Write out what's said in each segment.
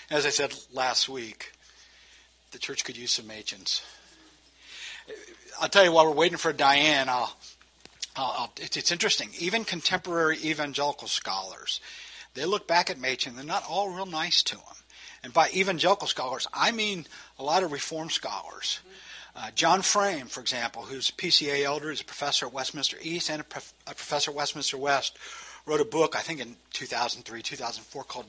As I said last week, the church could use some Machens. I'll tell you, while we're waiting for Diane, it's interesting. Even contemporary evangelical scholars, they look back at Machen. They're not all real nice to him. And by evangelical scholars, I mean a lot of Reformed scholars. John Frame, for example, who's a PCA elder, is a professor at Westminster East and a professor at Westminster West, wrote a book, I think in 2003, 2004, called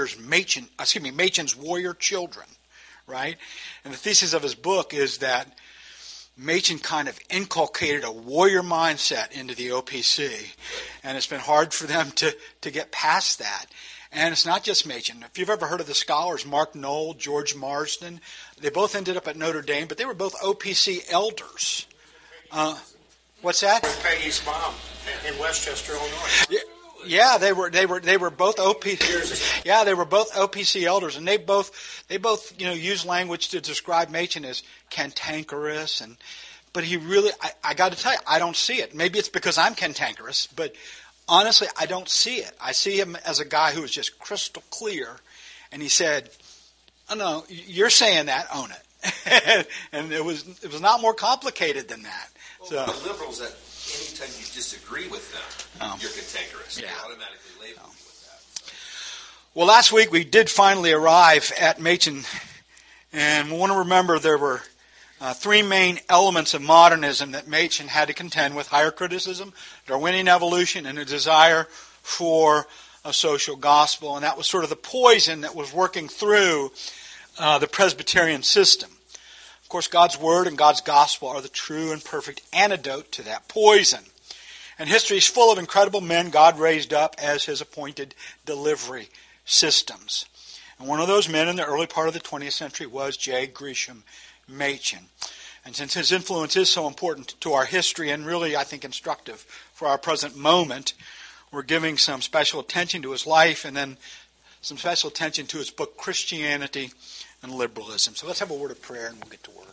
Machen's Warrior Children, right? And the thesis of his book is that Machen kind of inculcated a warrior mindset into the OPC, and it's been hard for them to get past that. And it's not just Machen. If you've ever heard of the scholars, Mark Knoll, George Marsden, they both ended up at Notre Dame, but they were both OPC elders. What's that? Peggy's mom in Westchester, Illinois. Yeah, they were both OPC. Yeah, they were both OPC elders, and they both use language to describe Machen as cantankerous, but he really, I got to tell you, I don't see it. Maybe it's because I'm cantankerous, but honestly, I don't see it. I see him as a guy who is just crystal clear, and he said, "Oh no, you're saying that, own it." And it was not more complicated than that. Well, the liberals, that anytime you disagree with them, you're cantankerous. Yeah. They automatically label you with that. Well, last week we did finally arrive at Machen, and we want to remember there were three main elements of modernism that Machen had to contend with: higher criticism, Darwinian evolution, and a desire for a social gospel. And that was sort of the poison that was working through the Presbyterian system. Of course, God's Word and God's Gospel are the true and perfect antidote to that poison. And history is full of incredible men God raised up as His appointed delivery systems. And one of those men in the early part of the 20th century was J. Gresham Machen. And since his influence is so important to our history and really, I think, instructive for our present moment, we're giving some special attention to his life and then some special attention to his book, Christianity and Liberalism. So let's have a word of prayer and we'll get to work.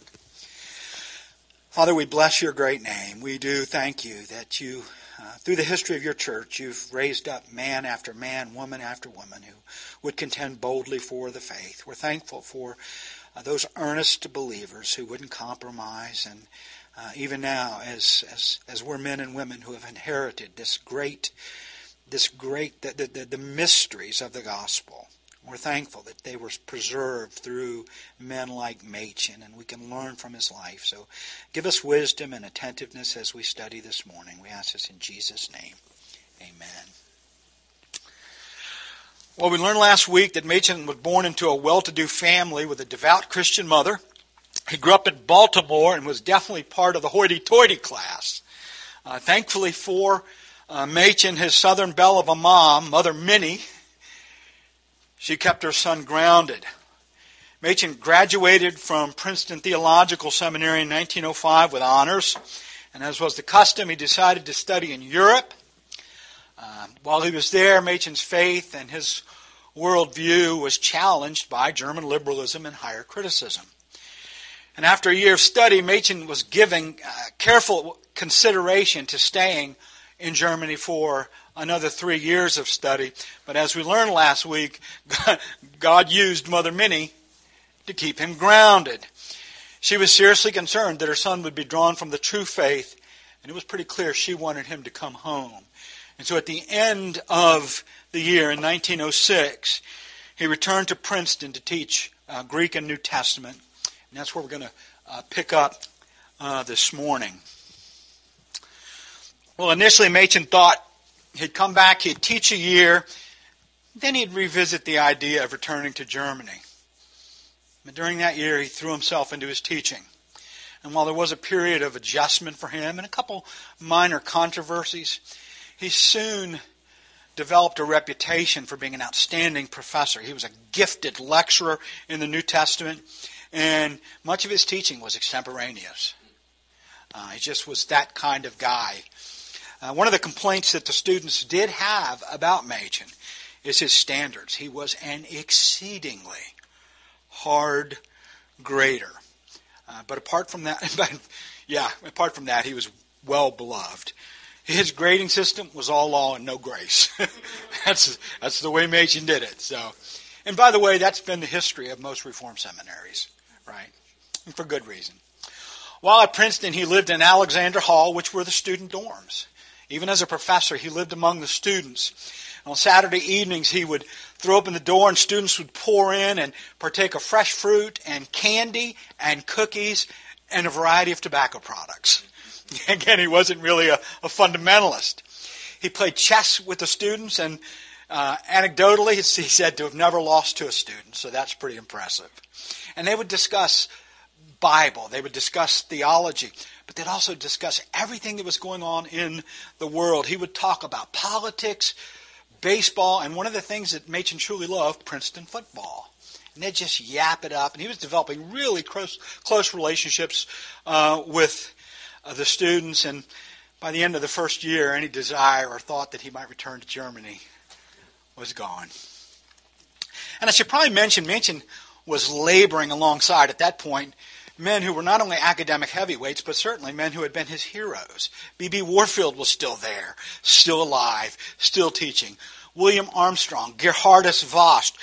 Father, we bless your great name. We do thank you that you, through the history of your church, you've raised up man after man, woman after woman who would contend boldly for the faith. We're thankful for those earnest believers who wouldn't compromise, and even now, as we're men and women who have inherited the mysteries of the gospel. We're thankful that they were preserved through men like Machen, and we can learn from his life. So give us wisdom and attentiveness as we study this morning. We ask this in Jesus' name. Amen. Well, we learned last week that Machen was born into a well-to-do family with a devout Christian mother. He grew up in Baltimore and was definitely part of the hoity-toity class. Thankfully for Machen, his southern belle of a mom, Mother Minnie, she kept her son grounded. Machen graduated from Princeton Theological Seminary in 1905 with honors, and as was the custom, he decided to study in Europe. While he was there, Machen's faith and his worldview was challenged by German liberalism and higher criticism. And after a year of study, Machen was giving careful consideration to staying in Germany for another 3 years of study. But as we learned last week, God used Mother Minnie to keep him grounded. She was seriously concerned that her son would be drawn from the true faith, and it was pretty clear she wanted him to come home. And so at the end of the year, in 1906, he returned to Princeton to teach Greek and New Testament. And that's where we're going to pick up this morning. Well, initially Machen thought he'd come back, he'd teach a year, then he'd revisit the idea of returning to Germany. But during that year, he threw himself into his teaching. And while there was a period of adjustment for him and a couple minor controversies, he soon developed a reputation for being an outstanding professor. He was a gifted lecturer in the New Testament, and much of his teaching was extemporaneous. He just was that kind of guy. One of the complaints that the students did have about Machen is his standards. He was an exceedingly hard grader. But apart from that, he was well beloved. His grading system was all law and no grace. That's the way Machen did it. So And by the way, that's been the history of most Reformed seminaries, right? And for good reason. While at Princeton, he lived in Alexander Hall, which were the student dorms. Even as a professor, he lived among the students. On Saturday evenings, he would throw open the door and students would pour in and partake of fresh fruit and candy and cookies and a variety of tobacco products. Again, he wasn't really a fundamentalist. He played chess with the students, and anecdotally, he said to have never lost to a student, so that's pretty impressive. And they would discuss Bible, they would discuss theology, but they'd also discuss everything that was going on in the world. He would talk about politics, baseball, and one of the things that Machen truly loved, Princeton football. And they'd just yap it up, and he was developing really close relationships with the students, and by the end of the first year, any desire or thought that he might return to Germany was gone. And I should probably mention, Machen was laboring alongside, at that point, men who were not only academic heavyweights, but certainly men who had been his heroes. B.B. Warfield was still there, still alive, still teaching. William Armstrong, Gerhardus Vost,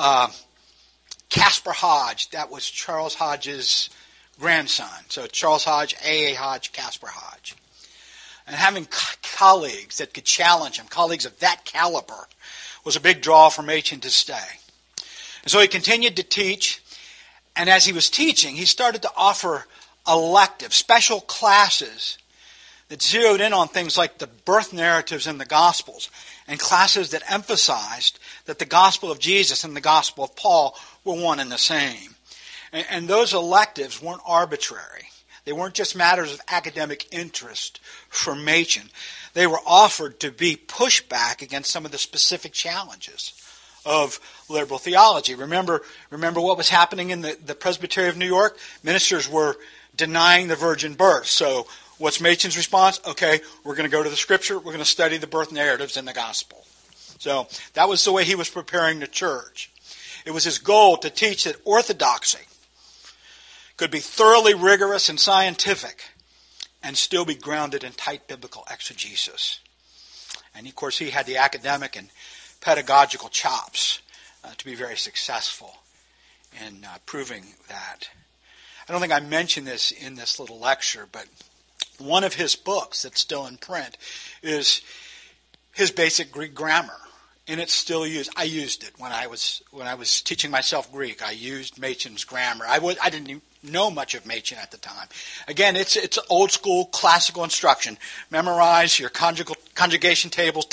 Caspar Hodge, that was Charles Hodge's grandson. So Charles Hodge, A.A. Hodge, Caspar Hodge. And having colleagues that could challenge him, colleagues of that caliber, was a big draw for Machen to stay. And so he continued to teach, and as he was teaching, he started to offer elective, special classes that zeroed in on things like the birth narratives in the Gospels, and classes that emphasized that the Gospel of Jesus and the Gospel of Paul were one and the same. And those electives weren't arbitrary. They weren't just matters of academic interest for Machen. They were offered to be pushback against some of the specific challenges of liberal theology. Remember what was happening in the Presbytery of New York? Ministers were denying the virgin birth. So what's Machen's response? Okay, we're going to go to the Scripture. We're going to study the birth narratives in the Gospel. So that was the way he was preparing the church. It was his goal to teach that orthodoxy could be thoroughly rigorous and scientific and still be grounded in tight biblical exegesis. And of course, he had the academic and pedagogical chops to be very successful in proving that. I don't think I mentioned this in this little lecture, but one of his books that's still in print is his basic Greek grammar, and it's still used. I used it when I was teaching myself Greek. I used Machen's grammar. I didn't even know much of Machen at the time. Again, it's old school classical instruction. Memorize your conjugation tables.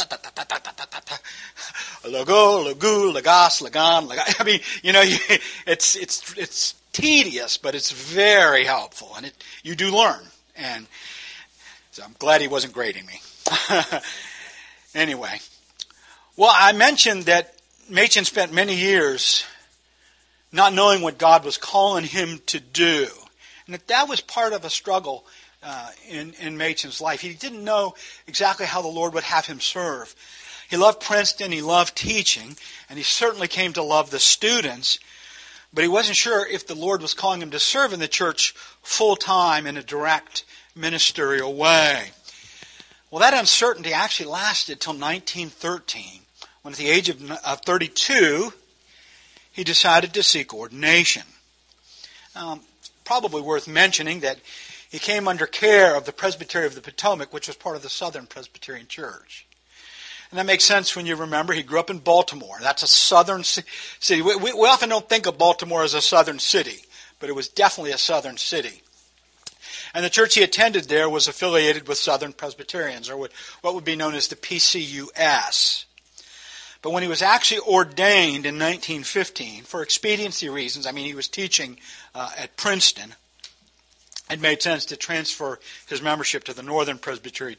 Logo, logu, lagas, lagan, laga. I mean, it's tedious, but it's very helpful, and you do learn. And so I'm glad he wasn't grading me. Anyway, well, I mentioned that Machen spent many years not knowing what God was calling him to do, and that was part of a struggle in Machen's life. He didn't know exactly how the Lord would have him serve. He loved Princeton, he loved teaching, and he certainly came to love the students, but he wasn't sure if the Lord was calling him to serve in the church full-time in a direct ministerial way. Well, that uncertainty actually lasted till 1913, when at the age of 32, he decided to seek ordination. Probably worth mentioning that he came under care of the Presbytery of the Potomac, which was part of the Southern Presbyterian Church. And that makes sense when you remember he grew up in Baltimore. That's a southern city. We often don't think of Baltimore as a southern city, but it was definitely a southern city. And the church he attended there was affiliated with Southern Presbyterians, or what would be known as the PCUS. But when he was actually ordained in 1915, for expediency reasons, he was teaching at Princeton, it made sense to transfer his membership to the Northern Presbyterian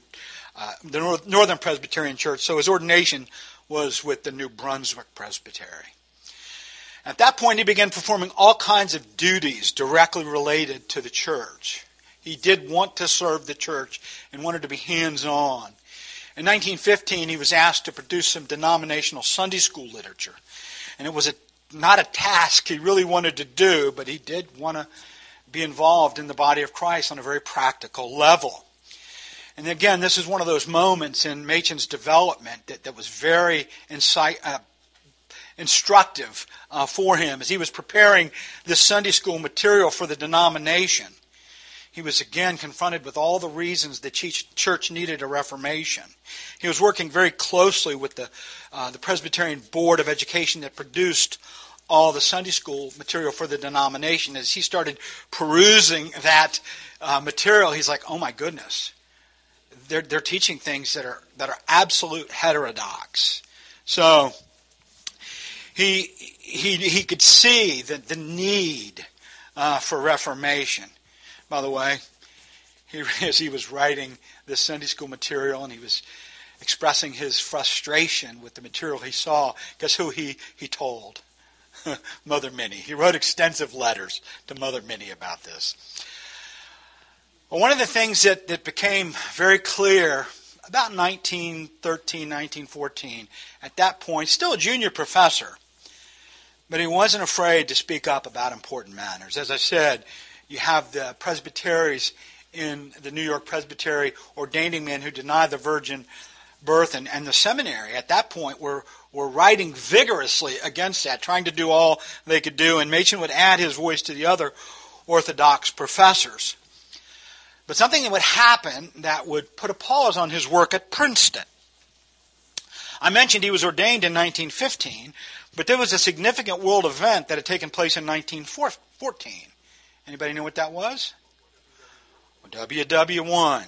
Church, so his ordination was with the New Brunswick Presbytery. At that point, he began performing all kinds of duties directly related to the church. He did want to serve the church and wanted to be hands-on. In 1915, he was asked to produce some denominational Sunday school literature. And it was not a task he really wanted to do, but he did want to be involved in the body of Christ on a very practical level. And again, this is one of those moments in Machen's development that was very instructive for him as he was preparing this Sunday school material for the denomination. He was again confronted with all the reasons the church needed a reformation. He was working very closely with the Presbyterian Board of Education that produced all the Sunday school material for the denomination. As he started perusing that material, he's like, "Oh my goodness, they're teaching things that are absolute heterodox." So he could see the need for reformation. By the way, as he was writing this Sunday school material and he was expressing his frustration with the material he saw, guess who he told? Mother Minnie. He wrote extensive letters to Mother Minnie about this. Well, one of the things that became very clear about 1913, 1914, at that point, still a junior professor, but he wasn't afraid to speak up about important matters. As I said, you have the presbyteries in the New York Presbytery ordaining men who deny the virgin birth, and the seminary at that point were writing vigorously against that, trying to do all they could do, and Machen would add his voice to the other Orthodox professors. But something that would happen that would put a pause on his work at Princeton. I mentioned he was ordained in 1915, but there was a significant world event that had taken place in 1914. Anybody know what that was? WW1.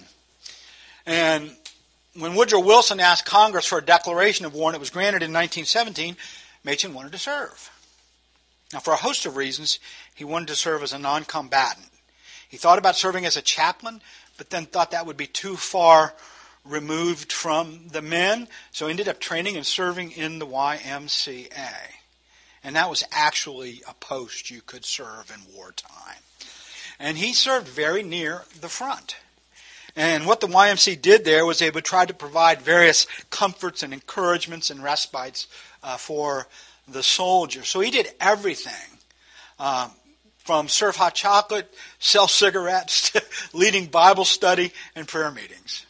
And when Woodrow Wilson asked Congress for a declaration of war, and it was granted in 1917, Machen wanted to serve. Now, for a host of reasons, he wanted to serve as a non-combatant. He thought about serving as a chaplain, but then thought that would be too far removed from the men, so he ended up training and serving in the YMCA. And that was actually a post you could serve in wartime. And he served very near the front. And what the YMCA did there was they would try to provide various comforts and encouragements and respites for the soldiers. So he did everything from serve hot chocolate, sell cigarettes, to leading Bible study and prayer meetings.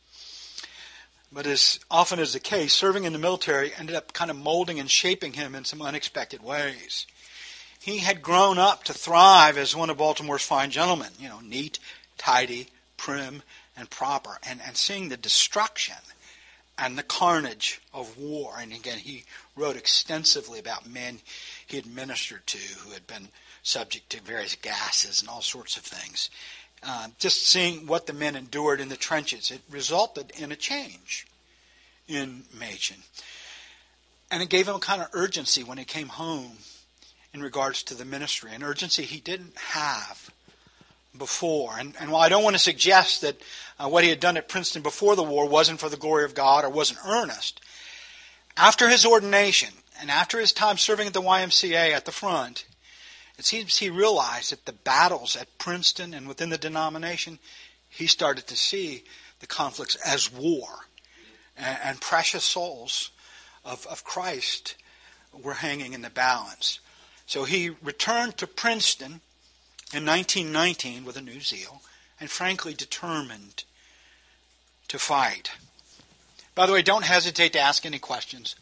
But as often is the case, serving in the military ended up kind of molding and shaping him in some unexpected ways. He had grown up to thrive as one of Baltimore's fine gentlemen, neat, tidy, prim, and proper, and seeing the destruction and the carnage of war. And again, he wrote extensively about men he had ministered to who had been subject to various gases and all sorts of things. Just seeing what the men endured in the trenches, it resulted in a change in Machen. And it gave him a kind of urgency when he came home in regards to the ministry, an urgency he didn't have before. And while I don't want to suggest that what he had done at Princeton before the war wasn't for the glory of God or wasn't earnest, after his ordination and after his time serving at the YMCA at the front, it seems he realized that the battles at Princeton and within the denomination, he started to see the conflicts as war. And precious souls of Christ were hanging in the balance. So he returned to Princeton in 1919 with a new zeal and frankly determined to fight. By the way, don't hesitate to ask any questions.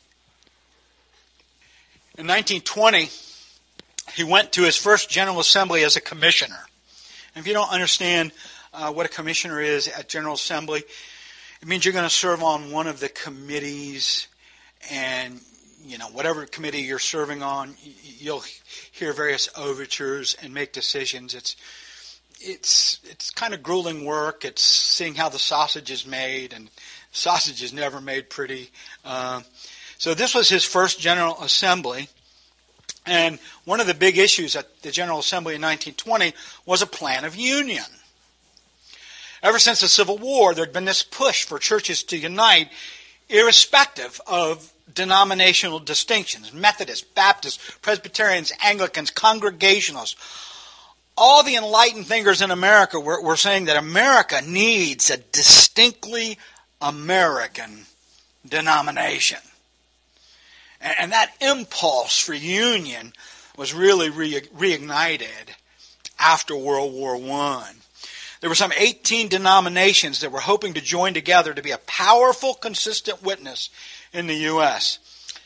In 1920, he went to his first General Assembly as a commissioner. And if you don't understand what a commissioner is at General Assembly, it means you're going to serve on one of the committees, and whatever committee you're serving on, you'll hear various overtures and make decisions. It's kind of grueling work. It's seeing how the sausage is made, and sausage is never made pretty. So this was his first General Assembly. And one of the big issues at the General Assembly in 1920 was a plan of union. Ever since the Civil War, there had been this push for churches to unite irrespective of denominational distinctions. Methodists, Baptists, Presbyterians, Anglicans, Congregationalists. All the enlightened thinkers in America were saying that America needs a distinctly American denomination. And that impulse for union was really reignited after World War I. There were some 18 denominations that were hoping to join together to be a powerful, consistent witness in the U.S.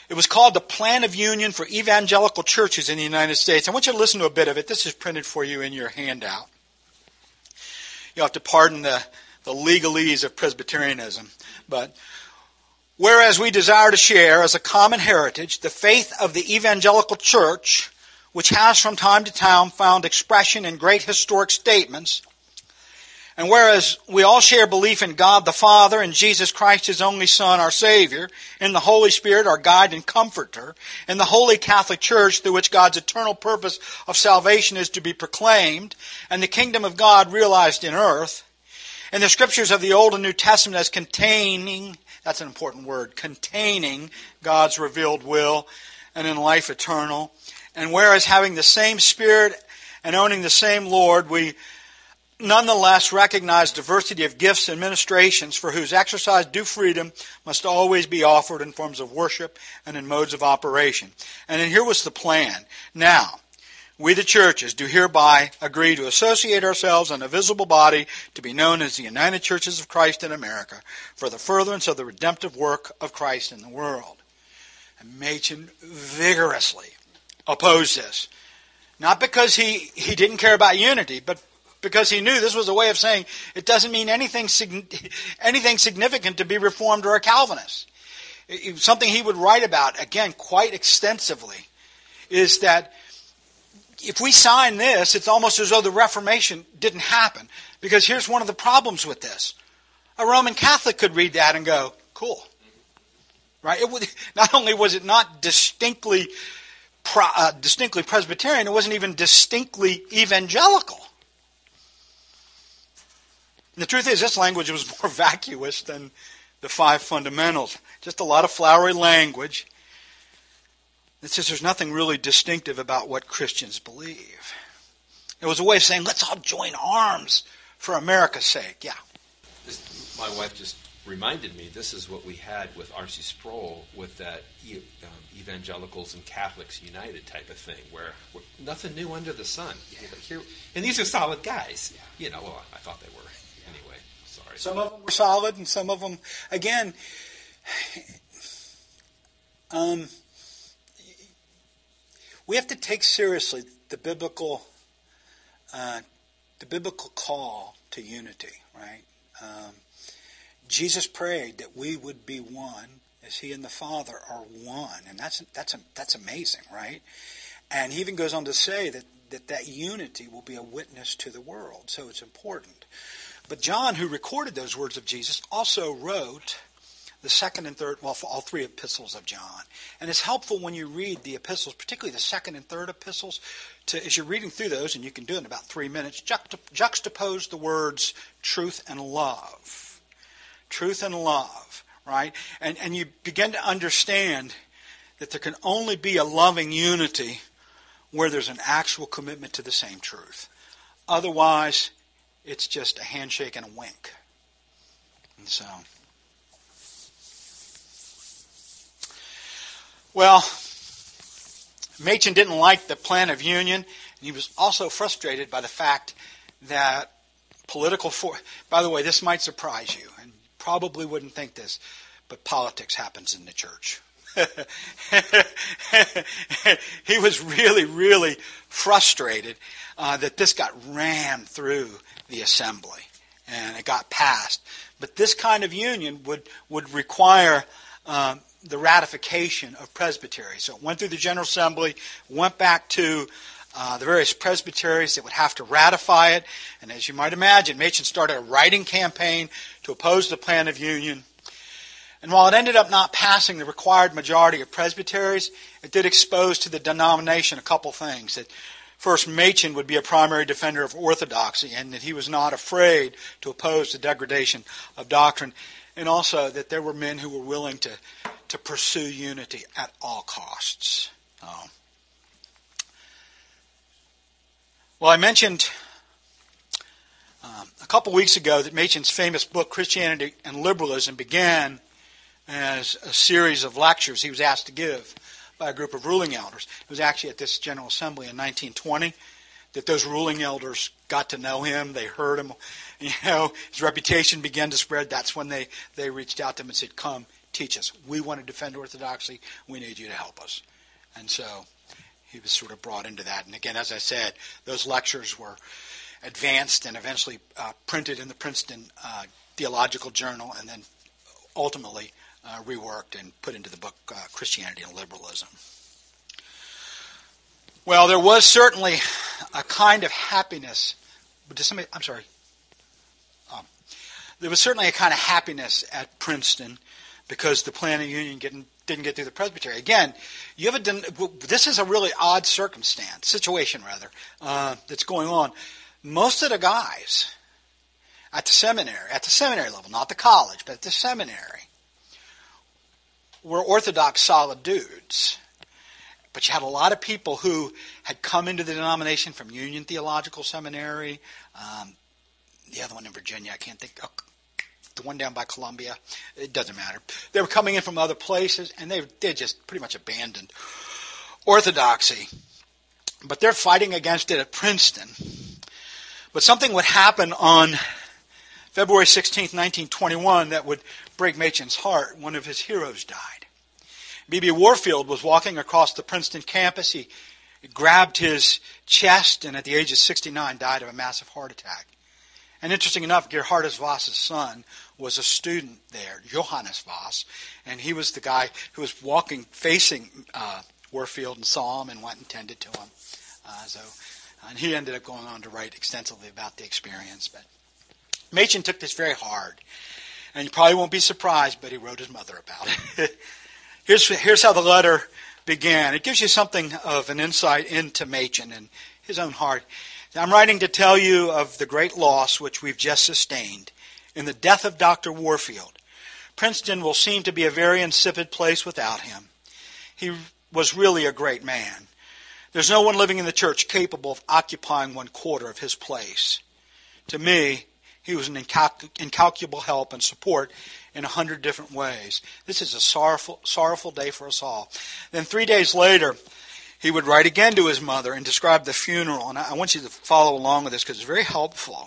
It was called the Plan of Union for Evangelical Churches in the United States. I want you to listen to a bit of it. This is printed for you in your handout. You'll have to pardon the legalese of Presbyterianism. But whereas we desire to share as a common heritage the faith of the evangelical church, which has from time to time found expression in great historic statements, and whereas we all share belief in God the Father and Jesus Christ, His only Son, our Savior, in the Holy Spirit, our guide and comforter, in the Holy Catholic Church, through which God's eternal purpose of salvation is to be proclaimed, and the kingdom of God realized in earth, in the Scriptures of the Old and New Testament as containing, that's an important word, containing God's revealed will, and in life eternal, and whereas having the same Spirit and owning the same Lord, we nonetheless recognize diversity of gifts and ministrations for whose exercise due freedom must always be offered in forms of worship and in modes of operation. And then here was the plan. Now, we the churches do hereby agree to associate ourselves in a visible body to be known as the United Churches of Christ in America for the furtherance of the redemptive work of Christ in the world. And Machen vigorously opposed this. Not because he didn't care about unity, but because he knew this was a way of saying it doesn't mean anything significant to be Reformed or a Calvinist. Something he would write about, again, quite extensively, is that if we sign this, it's almost as though the Reformation didn't happen. Because here's one of the problems with this. A Roman Catholic could read that and go, cool. Right? Not only was it not distinctly Presbyterian, it wasn't even distinctly evangelical. And the truth is, this language was more vacuous than the five fundamentals. Just a lot of flowery language that says there's nothing really distinctive about what Christians believe. It was a way of saying, let's all join arms for America's sake. Yeah. My wife just reminded me, this is what we had with R.C. Sproul with that evangelicals and Catholics united type of thing, where nothing new under the sun. Yeah. And these are solid guys. Yeah. Well, I thought they were. Anyway, sorry. Some of them were solid, and some of them, again, we have to take seriously the biblical call to unity, right? Jesus prayed that we would be one as He and the Father are one, and that's amazing, right? And He even goes on to say that unity will be a witness to the world, so it's important. But John, who recorded those words of Jesus, also wrote the second and third, well, all three epistles of John. And it's helpful when you read the epistles, particularly the second and third epistles, as you're reading through those, and you can do it in about 3 minutes, juxtapose the words truth and love. Truth and love, right? And you begin to understand that there can only be a loving unity where there's an actual commitment to the same truth. Otherwise, it's just a handshake and a wink. And so, well, Machen didn't like the plan of union, and he was also frustrated by the fact that political force, by the way, this might surprise you, and probably wouldn't think this, but politics happens in the church. He was really, really frustrated that this got rammed through the assembly, and it got passed. But this kind of union would require the ratification of presbyteries. So it went through the General Assembly, went back to the various presbyteries that would have to ratify it. And as you might imagine, Machen started a writing campaign to oppose the plan of union. And while it ended up not passing the required majority of presbyteries, it did expose to the denomination a couple things. That first, Machen would be a primary defender of orthodoxy, and that he was not afraid to oppose the degradation of doctrine. And also that there were men who were willing to pursue unity at all costs. Well, I mentioned a couple weeks ago that Machen's famous book, Christianity and Liberalism, began as a series of lectures he was asked to give by a group of ruling elders. It was actually at this General Assembly in 1920 that those ruling elders got to know him. They heard him. His reputation began to spread. That's when they reached out to him and said, come, teach us. We want to defend orthodoxy. We need you to help us. And so he was sort of brought into that. And again, as I said, those lectures were advanced and eventually printed in the Princeton Theological Journal, and then ultimately reworked and put into the book Christianity and Liberalism. Well, there was certainly a kind of happiness. There was certainly a kind of happiness at Princeton because the Planning Union didn't get through the Presbytery. Again, this is a really odd situation that's going on. Most of the guys at the seminary level, not the college, but at the seminary, were Orthodox solid dudes. But you had a lot of people who had come into the denomination from Union Theological Seminary, the other one in Virginia, I can't think, the one down by Columbia, it doesn't matter. They were coming in from other places, and they just pretty much abandoned orthodoxy. But they're fighting against it at Princeton. But something would happen on February 16th, 1921, that would break Machen's heart. One of his heroes died. B.B. Warfield was walking across the Princeton campus. He grabbed his chest, and at the age of 69, died of a massive heart attack. And interesting enough, Gerhardus Voss's son was a student there, Johannes Voss, and he was the guy who was facing Warfield and saw him and went and tended to him. And he ended up going on to write extensively about the experience. But Machen took this very hard, and you probably won't be surprised, but he wrote his mother about it. Here's how the letter began. It gives you something of an insight into Machen and his own heart. I'm writing to tell you of the great loss which we've just sustained in the death of Dr. Warfield. Princeton will seem to be a very insipid place without him. He was really a great man. There's no one living in the church capable of occupying 1/4 of his place. To me, he was an incalculable help and support in 100 different ways. This is a sorrowful day for us all. Then 3 days later, he would write again to his mother and describe the funeral. And I want you to follow along with this because it's very helpful.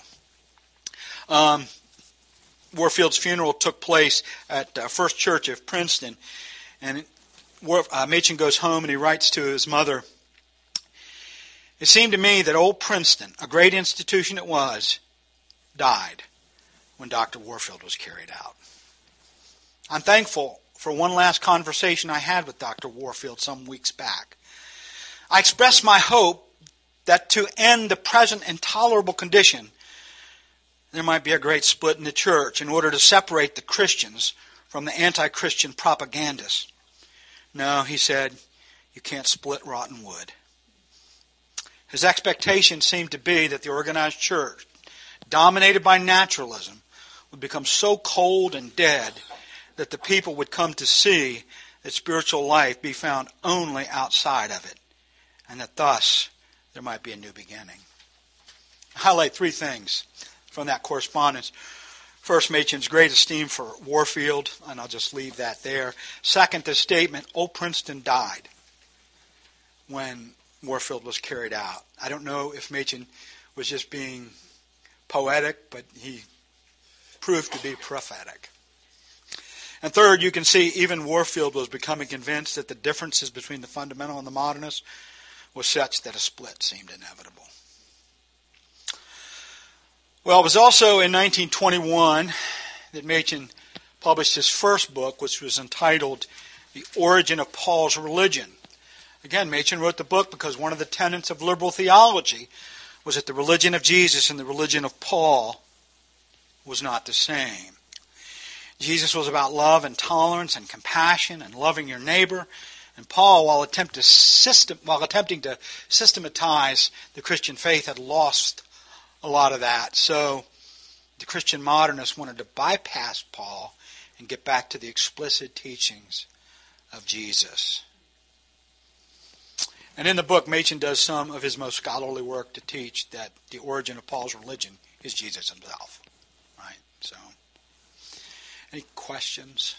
Warfield's funeral took place at First Church of Princeton. And Machen goes home and he writes to his mother, "It seemed to me that old Princeton, a great institution it was, died when Dr. Warfield was carried out. I'm thankful for one last conversation I had with Dr. Warfield some weeks back. I expressed my hope that to end the present intolerable condition, there might be a great split in the church in order to separate the Christians from the anti-Christian propagandists. No, he said, you can't split rotten wood. His expectation seemed to be that the organized church, dominated by naturalism, would become so cold and dead that the people would come to see that spiritual life be found only outside of it, and that thus there might be a new beginning." I highlight 3 things from that correspondence. First, Machen's great esteem for Warfield, and I'll just leave that there. Second, the statement, old Princeton died when Warfield was carried out. I don't know if Machen was just being poetic, but he proved to be prophetic. And third, you can see even Warfield was becoming convinced that the differences between the fundamental and the modernist was such that a split seemed inevitable. Well, it was also in 1921 that Machen published his first book, which was entitled The Origin of Paul's Religion. Again, Machen wrote the book because one of the tenets of liberal theology was that the religion of Jesus and the religion of Paul was not the same. Jesus was about love and tolerance and compassion and loving your neighbor. And Paul, while attempting to systematize the Christian faith, had lost a lot of that. So the Christian modernists wanted to bypass Paul and get back to the explicit teachings of Jesus. And in the book, Machen does some of his most scholarly work to teach that the origin of Paul's religion is Jesus himself. Right? So, any questions?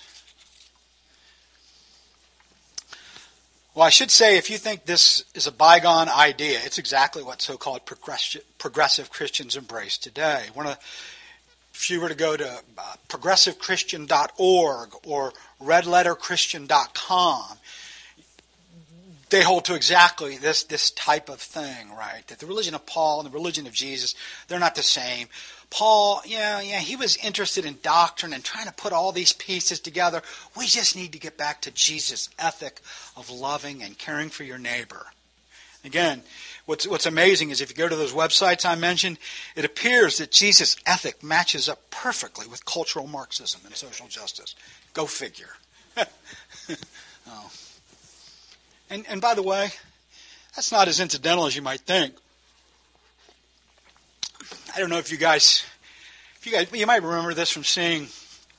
Well, I should say, if you think this is a bygone idea, it's exactly what so-called progressive Christians embrace today. if you were to go to progressivechristian.org or redletterchristian.com, they hold to exactly this type of thing, right? That the religion of Paul and the religion of Jesus, they're not the same. Paul, he was interested in doctrine and trying to put all these pieces together. We just need to get back to Jesus' ethic of loving and caring for your neighbor. Again, what's amazing is if you go to those websites I mentioned, it appears that Jesus' ethic matches up perfectly with cultural Marxism and social justice. Go figure. Oh. And by the way, that's not as incidental as you might think. I don't know if you guys, you might remember this from seeing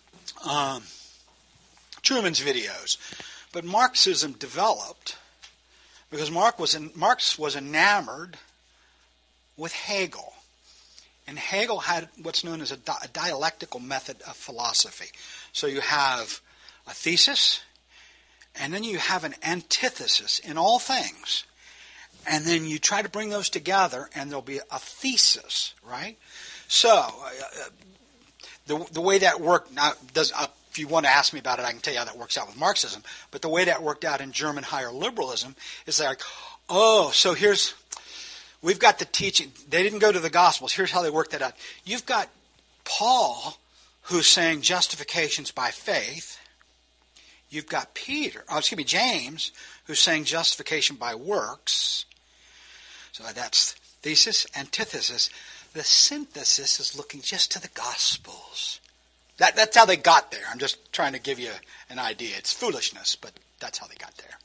Truman's videos, but Marxism developed because Marx was enamored with Hegel, and Hegel had what's known as a dialectical method of philosophy. So you have a thesis, and then you have an antithesis in all things. And then you try to bring those together, and there'll be a thesis, right? So, the way that worked, now, if you want to ask me about it, I can tell you how that works out with Marxism. But the way that worked out in German higher liberalism is like, so we've got the teaching. They didn't go to the Gospels. Here's how they worked that out. You've got Paul, who's saying justification's by faith. You've got James, who's saying justification by works. So that's thesis, antithesis. The synthesis is looking just to the Gospels. That's how they got there. I'm just trying to give you an idea. It's foolishness, but that's how they got there.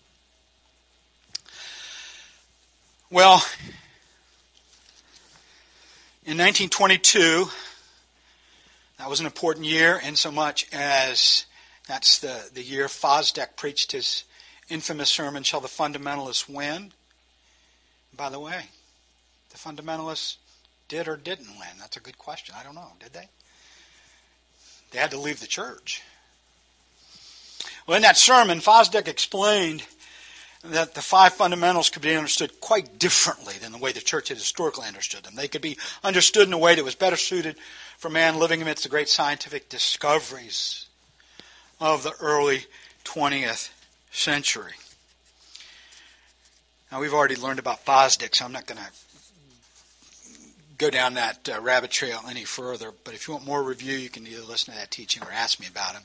Well, in 1922, that was an important year insomuch as that's the year Fosdick preached his infamous sermon, Shall the Fundamentalists Win? By the way, the fundamentalists did or didn't win. That's a good question. I don't know. Did they? They had to leave the church. Well, in that sermon, Fosdick explained that the five fundamentals could be understood quite differently than the way the church had historically understood them. They could be understood in a way that was better suited for man living amidst the great scientific discoveries of the early 20th century. Now, we've already learned about Fosdick, so I'm not going to go down that rabbit trail any further. But if you want more review, you can either listen to that teaching or ask me about him.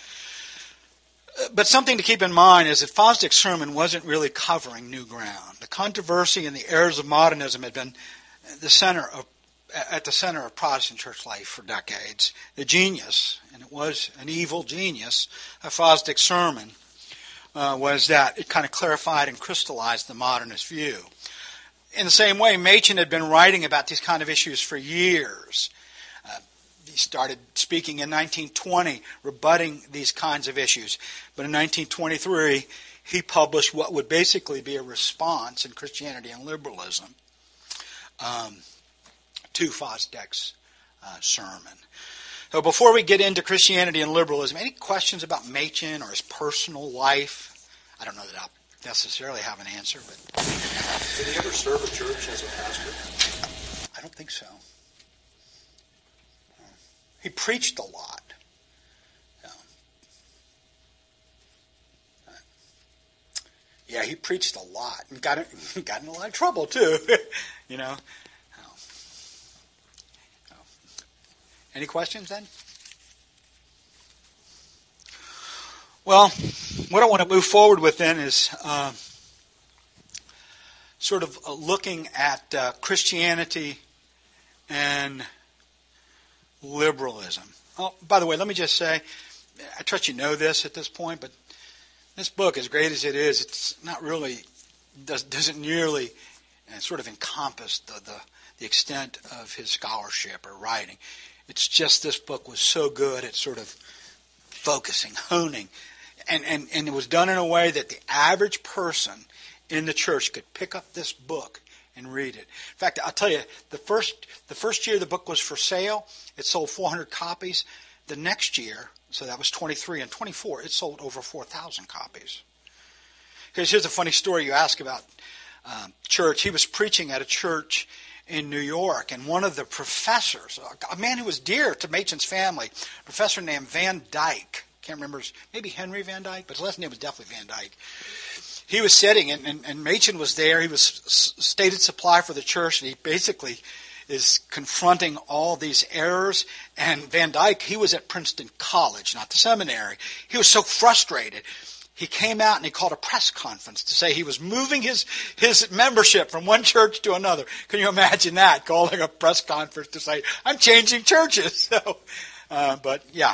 But something to keep in mind is that Fosdick's sermon wasn't really covering new ground. The controversy and the errors of modernism had been at the center of Protestant church life for decades. The genius, and it was an evil genius, of Fosdick's sermon was that it kind of clarified and crystallized the modernist view. In the same way, Machen had been writing about these kind of issues for years. He started speaking in 1920, rebutting these kinds of issues. But in 1923, he published what would basically be a response in Christianity and Liberalism to Fosdick's sermon. So before we get into Christianity and Liberalism, any questions about Machen or his personal life? I don't know that I'll necessarily have an answer, but did he ever serve a church as a pastor? I don't think so. He preached a lot. Yeah, he preached a lot and got in a lot of trouble too. You know. Any questions then? Well, what I want to move forward with then is sort of looking at Christianity and liberalism. Oh, by the way, let me just say, I trust you know this at this point, but this book, as great as it is, it's not really, doesn't nearly sort of encompass the extent of his scholarship or writing. It's just this book was so good at sort of focusing, honing, and it was done in a way that the average person in the church could pick up this book and read it. In fact, I'll tell you, the first year the book was for sale, it sold 400 copies. The next year, so that was 23 and 24, it sold over 4,000 copies. Here's a funny story you ask about church. He was preaching at a church in New York, and one of the professors, a man who was dear to Machen's family, a professor named Van Dyke, can't remember, maybe Henry Van Dyke, but his last name was definitely Van Dyke. He was sitting, and Machen was there. He was stated supply for the church, and he basically is confronting all these errors. And Van Dyke, he was at Princeton College, not the seminary. He was so frustrated. He came out and he called a press conference to say he was moving his membership from one church to another. Can you imagine that, calling a press conference to say, I'm changing churches? So, but yeah.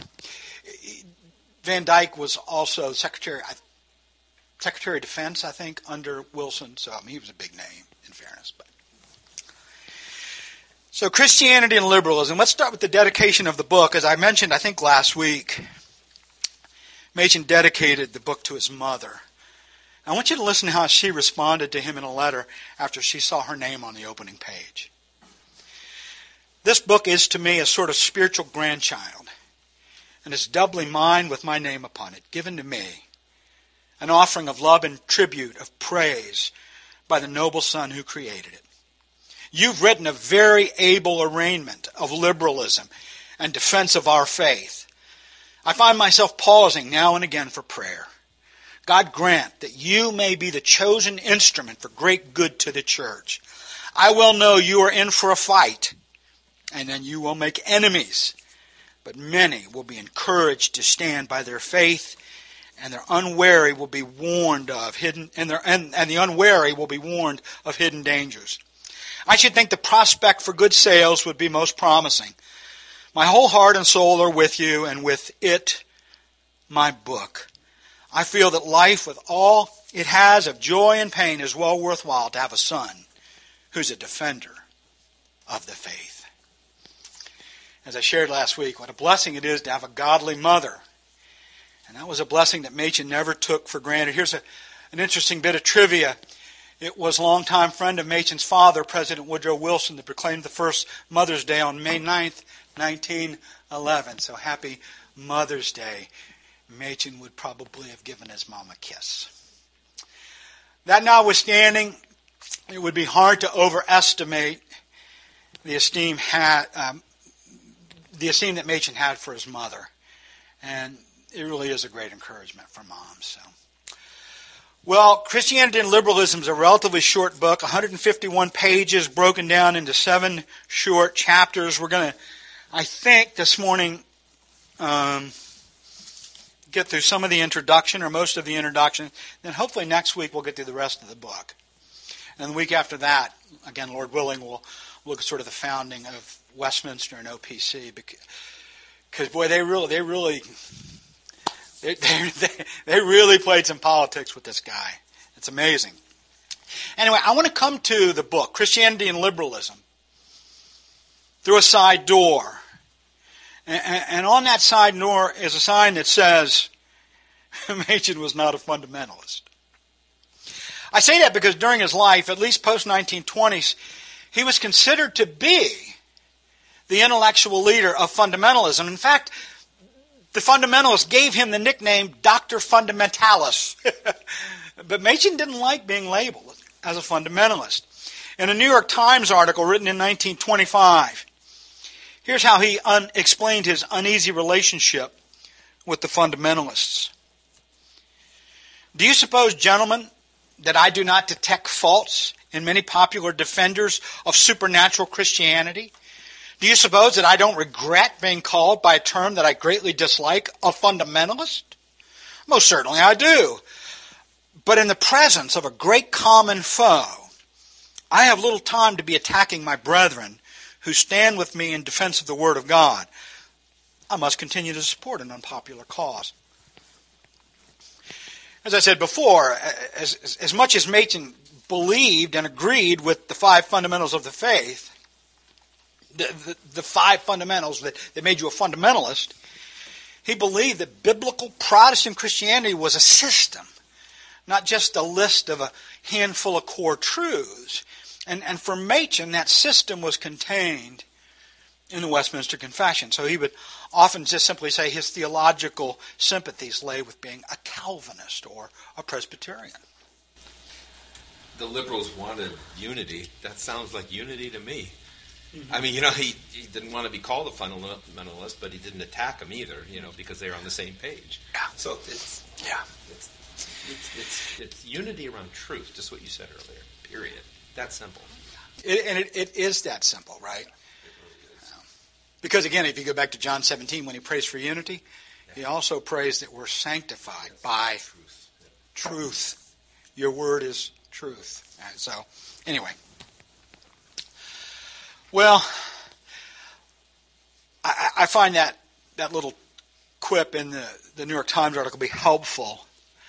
Van Dyke was also Secretary of Defense, I think, under Wilson. So he was a big name, in fairness. So Christianity and liberalism. Let's start with the dedication of the book. As I mentioned, I think last week, Machen dedicated the book to his mother. I want you to listen to how she responded to him in a letter after she saw her name on the opening page. This book is to me a sort of spiritual grandchild, and is doubly mine with my name upon it, given to me, an offering of love and tribute of praise by the noble Son who created it. You've written a very able arraignment of liberalism and defense of our faith. I find myself pausing now and again for prayer. God grant that you may be the chosen instrument for great good to the church. I well know you are in for a fight, and then you will make enemies. But many will be encouraged to stand by their faith, and their unwary will be warned of hidden, and the unwary will be warned of hidden dangers. I should think the prospect for good sales would be most promising. My whole heart and soul are with you, and with it, my book. I feel that life, with all it has of joy and pain, is well worthwhile to have a son who's a defender of the faith. As I shared last week, what a blessing it is to have a godly mother. And that was a blessing that Machen never took for granted. Here's an interesting bit of trivia. It was a longtime friend of Machen's father, President Woodrow Wilson, that proclaimed the first Mother's Day on May 9th, 1911. So happy Mother's Day. Machen would probably have given his mom a kiss. That notwithstanding, it would be hard to overestimate the esteem that Machen had for his mother. And it really is a great encouragement for moms. So. Well, Christianity and Liberalism is a relatively short book, 151 pages broken down into 7 short chapters. We're going to, I think, this morning get through some of the introduction or most of the introduction. Then hopefully next week we'll get through the rest of the book. And the week after that, again, Lord willing, we'll look at sort of the founding of Westminster and OPC. Because boy, they really played some politics with this guy. It's amazing. Anyway, I want to come to the book, Christianity and Liberalism, through a side door. And on that side door is a sign that says, Machen was not a fundamentalist. I say that because during his life, at least post-1920s, he was considered to be the intellectual leader of fundamentalism. In fact, the fundamentalists gave him the nickname Dr. Fundamentalis. But Machen didn't like being labeled as a fundamentalist. In a New York Times article written in 1925, here's how he explained his uneasy relationship with the fundamentalists. Do you suppose, gentlemen, that I do not detect faults in many popular defenders of supernatural Christianity? Do you suppose that I don't regret being called by a term that I greatly dislike, a fundamentalist? Most certainly I do. But in the presence of a great common foe, I have little time to be attacking my brethren who stand with me in defense of the Word of God. I must continue to support an unpopular cause. As I said before, as much as Machen believed and agreed with the 5 fundamentals of the faith, the 5 fundamentals that made you a fundamentalist, he believed that biblical Protestant Christianity was a system, not just a list of a handful of core truths. And for Machen, that system was contained in the Westminster Confession. So he would often just simply say his theological sympathies lay with being a Calvinist or a Presbyterian. the liberals wanted unity. That sounds like unity to me. I mean, he didn't want to be called a fundamentalist, but he didn't attack them either, because they were on the same page. Yeah. So it's unity around truth, just what you said earlier, period. That simple. It is that simple, right? Because again, if you go back to John 17, when he prays for unity, he also prays that we're sanctified by truth. Your word is truth. So, anyway. Well, I find that little quip in the New York Times article be helpful.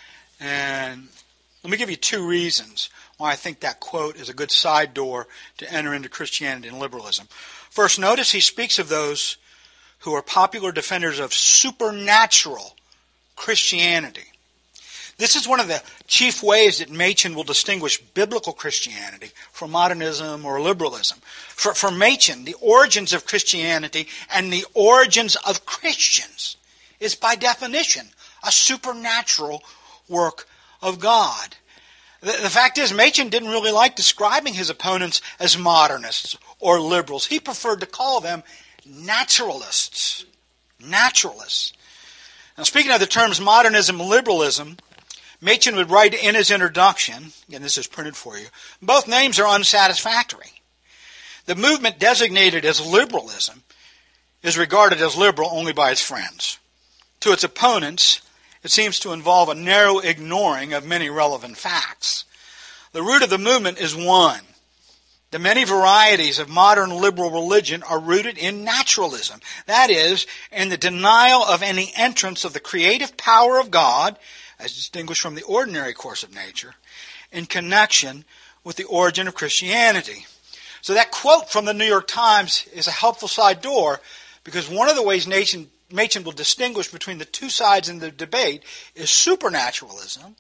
And let me give you 2 reasons why I think that quote is a good side door to enter into Christianity and liberalism. First, notice he speaks of those who are popular defenders of supernatural Christianity. This is one of the chief ways that Machen will distinguish biblical Christianity from modernism or liberalism. For Machen, the origins of Christianity and the origins of Christians is by definition a supernatural work of God. The fact is, Machen didn't really like describing his opponents as modernists or liberals. He preferred to call them naturalists. Naturalists. Now, speaking of the terms modernism and liberalism, Machen would write in his introduction, and this is printed for you, both names are unsatisfactory. The movement designated as liberalism is regarded as liberal only by its friends. To its opponents, it seems to involve a narrow ignoring of many relevant facts. The root of the movement is one. The many varieties of modern liberal religion are rooted in naturalism. That is, in the denial of any entrance of the creative power of God, as distinguished from the ordinary course of nature, in connection with the origin of Christianity. So that quote from the New York Times is a helpful side door, because one of the ways Machen will distinguish between the 2 sides in the debate is supernaturalism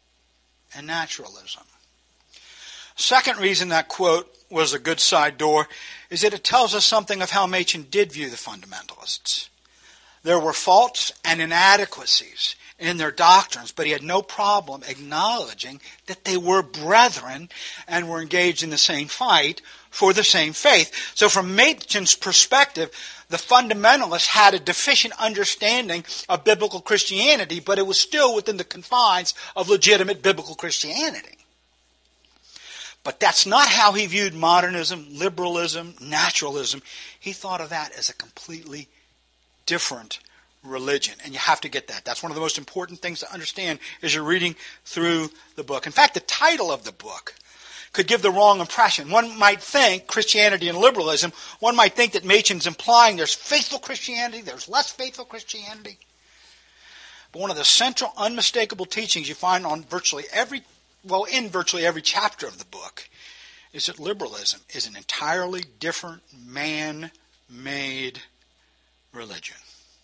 and naturalism. Second reason that quote was a good side door is that it tells us something of how Machen did view the fundamentalists. There were faults and inadequacies in their doctrines, but he had no problem acknowledging that they were brethren and were engaged in the same fight for the same faith. So from Machen's perspective, the fundamentalists had a deficient understanding of biblical Christianity, but it was still within the confines of legitimate biblical Christianity. But that's not how he viewed modernism, liberalism, naturalism. He thought of that as a completely different religion. And you have to get that. That's one of the most important things to understand as you're reading through the book. In fact, the title of the book could give the wrong impression. One might think Christianity and liberalism, one might think that Machen's implying there's faithful Christianity, there's less faithful Christianity. But one of the central unmistakable teachings you find on in virtually every chapter of the book is that liberalism is an entirely different man-made religion.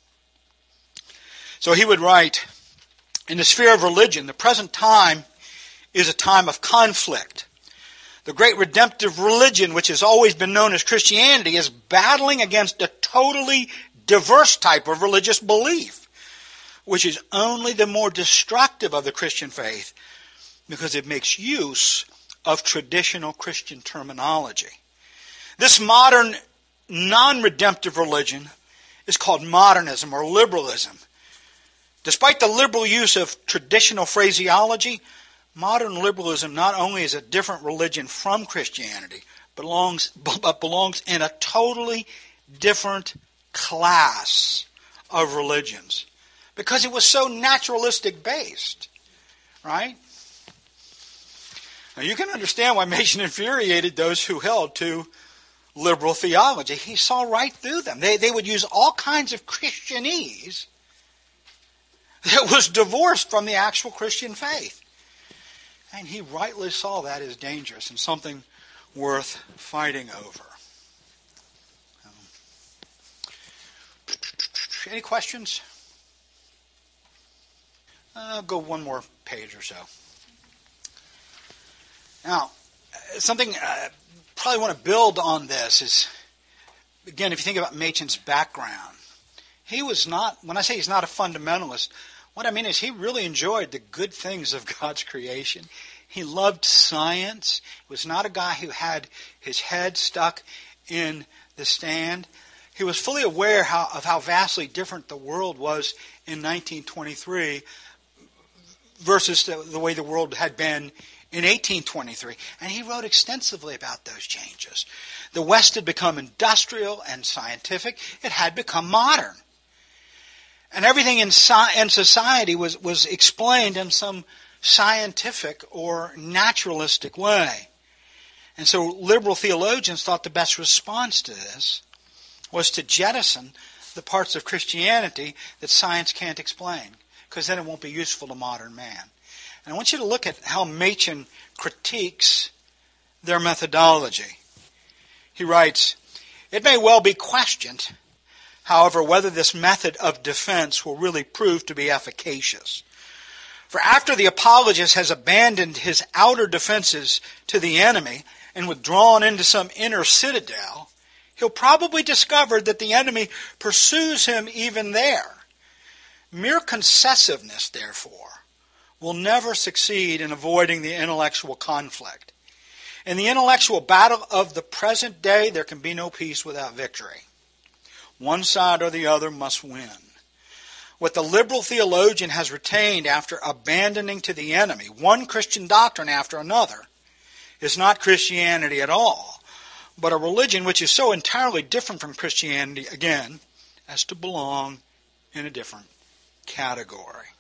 So he would write, in the sphere of religion, the present time is a time of conflict. The great redemptive religion, which has always been known as Christianity, is battling against a totally diverse type of religious belief, which is only the more destructive of the Christian faith because it makes use of traditional Christian terminology. This modern non-redemptive religion is called modernism or liberalism. Despite the liberal use of traditional phraseology, modern liberalism not only is a different religion from Christianity, but belongs in a totally different class of religions because it was so naturalistic based, right? Now you can understand why Machen infuriated those who held to liberal theology. He saw right through them. They would use all kinds of Christianese that was divorced from the actual Christian faith. And he rightly saw that as dangerous and something worth fighting over. Any questions? I'll go one more page or so. Now, something I probably want to build on this is, again, if you think about Machen's background, he was not, when I say he's not a fundamentalist, what I mean is he really enjoyed the good things of God's creation. He loved science. He was not a guy who had his head stuck in the sand. He was fully aware of how vastly different the world was in 1923 versus the way the world had been in 1823. And he wrote extensively about those changes. The West had become industrial and scientific. It had become modern. And everything in society was explained in some scientific or naturalistic way. And so liberal theologians thought the best response to this was to jettison the parts of Christianity that science can't explain, because then it won't be useful to modern man. And I want you to look at how Machen critiques their methodology. He writes, "It may well be questioned, however, whether this method of defense will really prove to be efficacious. For after the apologist has abandoned his outer defenses to the enemy and withdrawn into some inner citadel, he'll probably discover that the enemy pursues him even there. Mere concessiveness, therefore, will never succeed in avoiding the intellectual conflict. In the intellectual battle of the present day, there can be no peace without victory. One side or the other must win. What the liberal theologian has retained after abandoning to the enemy one Christian doctrine after another is not Christianity at all, but a religion which is so entirely different from Christianity, again, as to belong in a different category."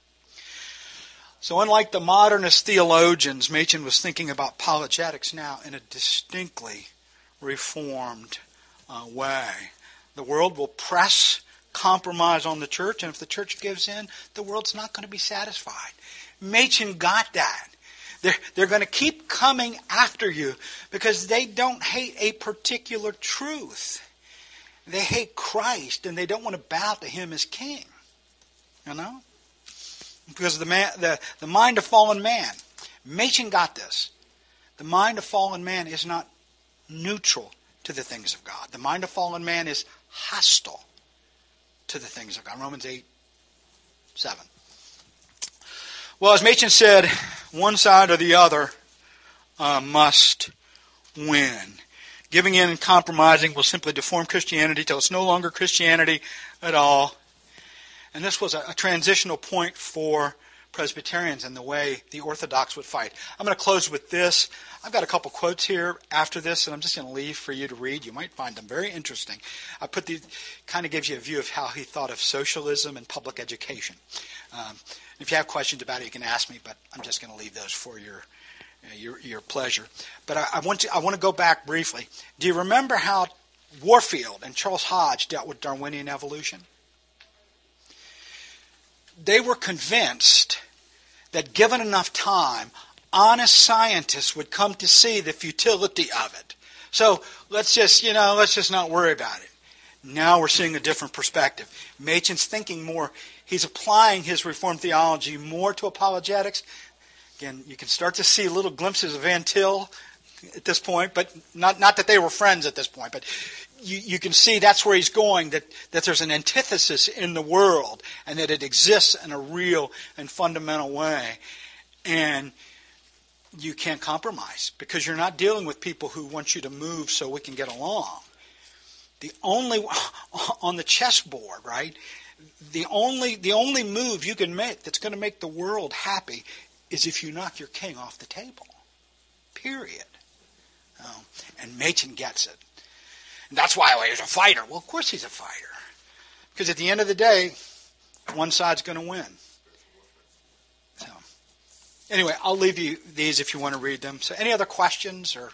So unlike the modernist theologians, Machen was thinking about apologetics now in a distinctly reformed way. The world will press compromise on the church, and if the church gives in, the world's not going to be satisfied. Machen got that. They're going to keep coming after you because they don't hate a particular truth. They hate Christ, and they don't want to bow to Him as King. You know? Because the mind of fallen man, Machen got this. The mind of fallen man is not neutral to the things of God. The mind of fallen man is hostile to the things of God. Romans 8:7. Well, as Machen said, one side or the other must win. Giving in and compromising will simply deform Christianity till it's no longer Christianity at all. And this was a transitional point for Presbyterians and the way the Orthodox would fight. I'm going to close with this. I've got a couple quotes here after this, and I'm just going to leave for you to read. You might find them very interesting. I put these, kind of gives you a view of how he thought of socialism and public education. If you have questions about it, you can ask me, but I'm just going to leave those for your pleasure. But I want to go back briefly. Do you remember how Warfield and Charles Hodge dealt with Darwinian evolution? They were convinced that given enough time, honest scientists would come to see the futility of it. So let's just not worry about it. Now we're seeing a different perspective. Machen's thinking more. He's applying his Reformed theology more to apologetics. Again, you can start to see little glimpses of Van Til at this point, but not that they were friends at this point, but you can see that's where he's going, that there's an antithesis in the world and that it exists in a real and fundamental way. And you can't compromise because you're not dealing with people who want you to move so we can get along. The only, on the chessboard, right, the only move you can make that's going to make the world happy is if you knock your king off the table. Period. And Machen gets it. And that's why he's a fighter. Well, of course he's a fighter. Because at the end of the day, one side's going to win. So, anyway, I'll leave you these if you want to read them. So any other questions? Or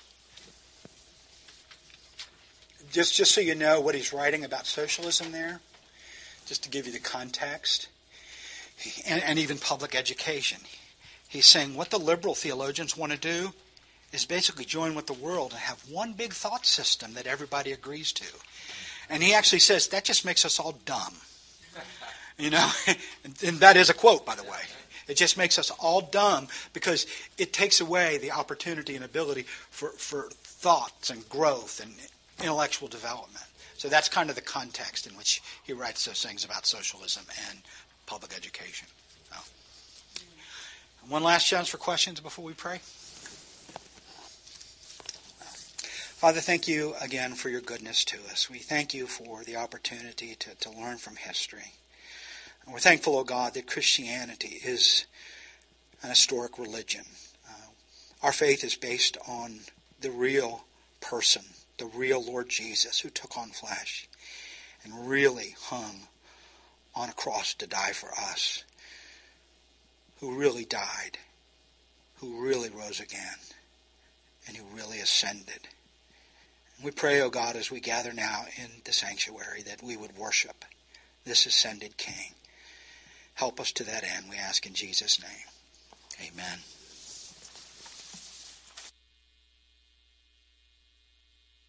just so you know what he's writing about socialism there, just to give you the context, and even public education. He's saying what the liberal theologians want to do is basically join with the world and have one big thought system that everybody agrees to. And he actually says that just makes us all dumb. You know, and that is a quote, by the way. It just makes us all dumb because it takes away the opportunity and ability for thoughts and growth and intellectual development. So that's kind of the context in which he writes those things about socialism and public education. One last chance for questions before we pray. Father, thank you again for your goodness to us. We thank you for the opportunity to learn from history. And we're thankful, O God, that Christianity is an historic religion. Our faith is based on the real person, the real Lord Jesus, who took on flesh and really hung on a cross to die for us, who really died, who really rose again, and who really ascended. We pray, O God, as we gather now in the sanctuary, that we would worship this ascended King. Help us to that end, we ask in Jesus' name. Amen.